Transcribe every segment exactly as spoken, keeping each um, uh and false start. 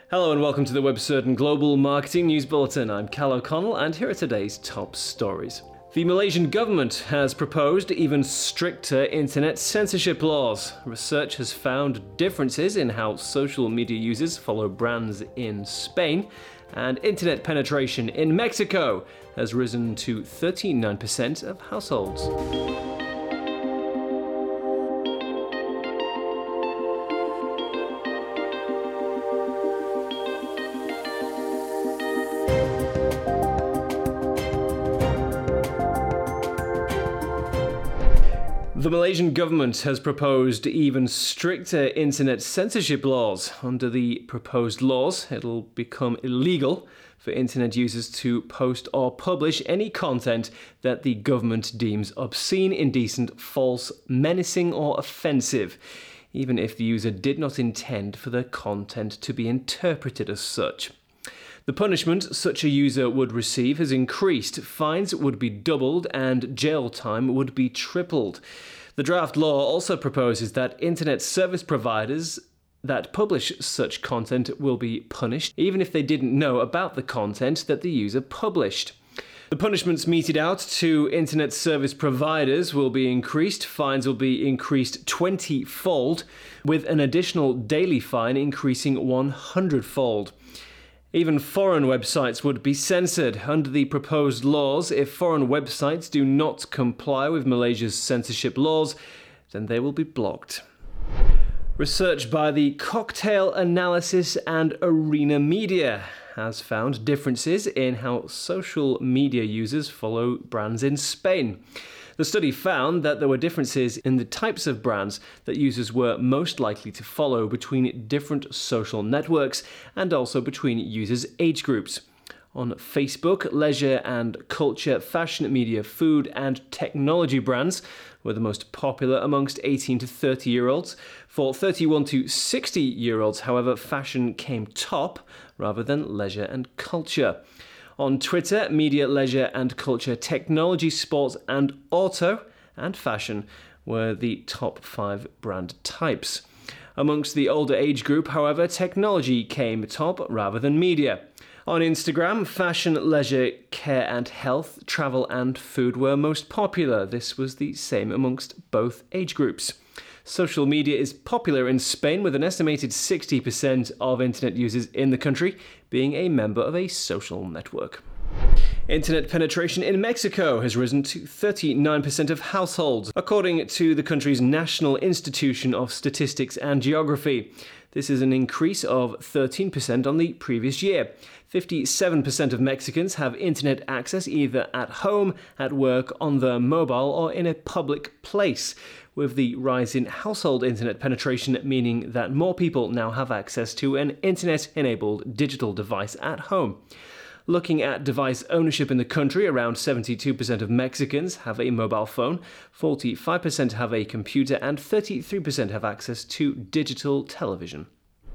Hello and welcome to the WebCertain Global Marketing News Bulletin. I'm Cal O'Connell and here are today's top stories. The Malaysian government has proposed even stricter internet censorship laws. Research has found differences in how social media users follow brands in Spain, and internet penetration in Mexico has risen to thirty-nine percent of households. The Malaysian government has proposed even stricter internet censorship laws. Under the proposed laws, it'll become illegal for internet users to post or publish any content that the government deems obscene, indecent, false, menacing, or offensive, even if the user did not intend for the content to be interpreted as such. The punishment such a user would receive has increased, fines would be doubled, and jail time would be tripled. The draft law also proposes that internet service providers that publish such content will be punished, even if they didn't know about the content that the user published. The punishments meted out to internet service providers will be increased. Fines will be increased twenty-fold, with an additional daily fine increasing one hundred-fold. Even foreign websites would be censored. Under the proposed laws, if foreign websites do not comply with Malaysia's censorship laws, then they will be blocked. Research by the Cocktail Analysis and Arena Media has found differences in how social media users follow brands in Spain. The study found that there were differences in the types of brands that users were most likely to follow between different social networks and also between users' age groups. On Facebook, leisure and culture, fashion, media, food and technology brands were the most popular amongst eighteen to thirty-year-olds. For thirty-one to sixty-year-olds, however, fashion came top rather than leisure and culture. On Twitter, media, leisure and culture, technology, sports and auto, and fashion were the top five brand types. Amongst the older age group, however, technology came top rather than media. On Instagram, fashion, leisure, care and health, travel and food were most popular. This was the same amongst both age groups. Social media is popular in Spain, with an estimated sixty percent of internet users in the country being a member of a social network. Internet penetration in Mexico has risen to thirty-nine percent of households, according to the country's National Institution of Statistics and Geography. This is an increase of thirteen percent on the previous year. fifty-seven percent of Mexicans have internet access either at home, at work, on their mobile, or in a public place, with the rise in household internet penetration meaning that more people now have access to an internet-enabled digital device at home. Looking at device ownership in the country, around seventy-two percent of Mexicans have a mobile phone, forty-five percent have a computer, and thirty-three percent have access to digital television.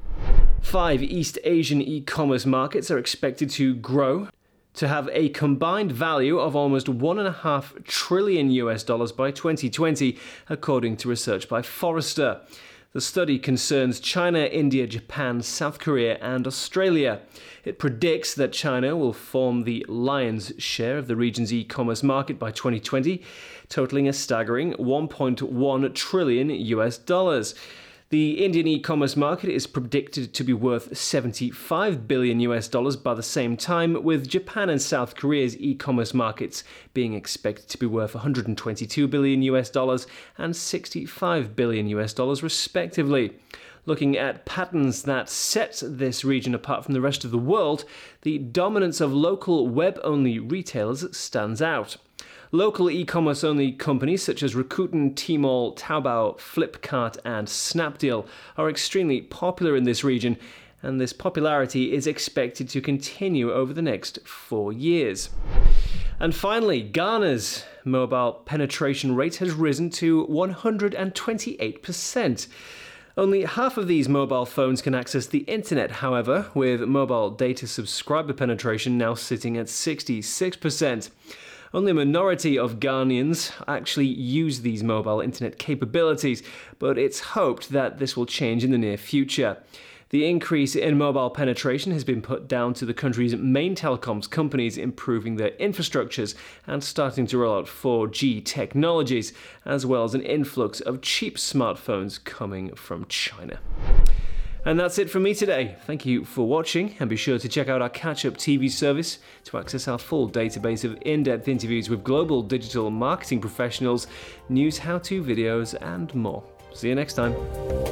Five East Asian e-commerce markets are expected to grow to have a combined value of almost one and a half trillion U S dollars by twenty twenty, according to research by Forrester. The study concerns China, India, Japan, South Korea, and Australia. It predicts that China will form the lion's share of the region's e-commerce market by twenty twenty, totaling a staggering one point one trillion U S dollars. The Indian e-commerce market is predicted to be worth seventy-five billion U S dollars by the same time, with Japan and South Korea's e-commerce markets being expected to be worth one hundred twenty-two billion U S dollars and sixty-five billion U S dollars respectively. Looking at patterns that set this region apart from the rest of the world, the dominance of local web-only retailers stands out. Local e-commerce-only companies such as Rakuten, Tmall, Taobao, Flipkart, and Snapdeal are extremely popular in this region, and this popularity is expected to continue over the next four years. And finally, Ghana's mobile penetration rate has risen to one hundred twenty-eight percent. Only half of these mobile phones can access the internet, however, with mobile data subscriber penetration now sitting at sixty-six percent. Only a minority of Ghanaians actually use these mobile internet capabilities, but it's hoped that this will change in the near future. The increase in mobile penetration has been put down to the country's main telecoms companies improving their infrastructures and starting to roll out four G technologies, as well as an influx of cheap smartphones coming from China. And that's it from me today. Thank you for watching, and be sure to check out our Catch-Up T V service to access our full database of in-depth interviews with global digital marketing professionals, news how-to videos, and more. See you next time.